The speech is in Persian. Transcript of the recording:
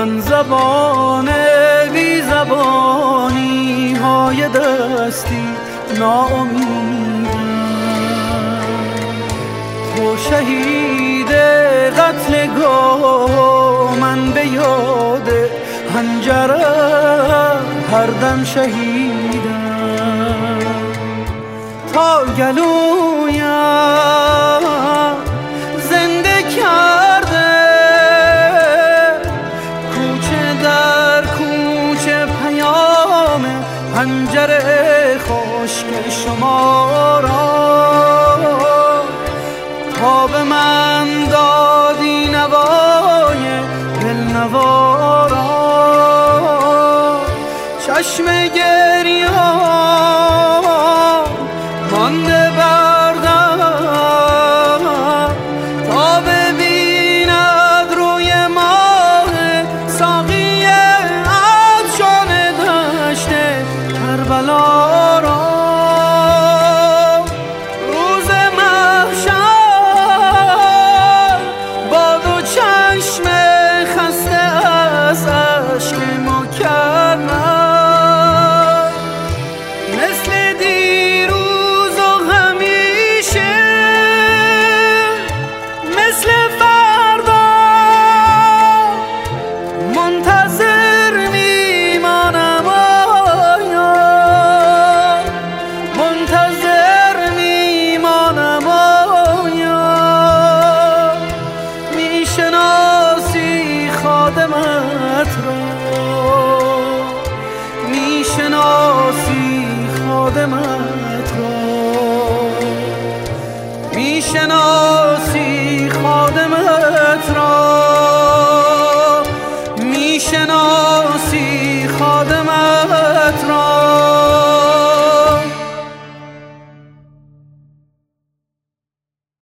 زبان بی زبانی های دستی ناامیدم. تو شهید قتلگاه، من به یاد حنجره هر دم شهیدم. تا گلویم زنده کرده، کوچه در کوچه پیام حنجره خشک شما را. تا به من دادی نوای دلنوا را، چشم گریان مانده بردم تا ببیند روی ماه ساقی عطشان دشت کربلا را. روز محشر با دو چشم خسته از اشک مکرر، مثل دیروز و همیشه مثل فردا منتظر میمانم. آیا منتظر میمانم؟ آیا میشناسی خادمت را؟ میشناسی خادمت را؟ میشناسی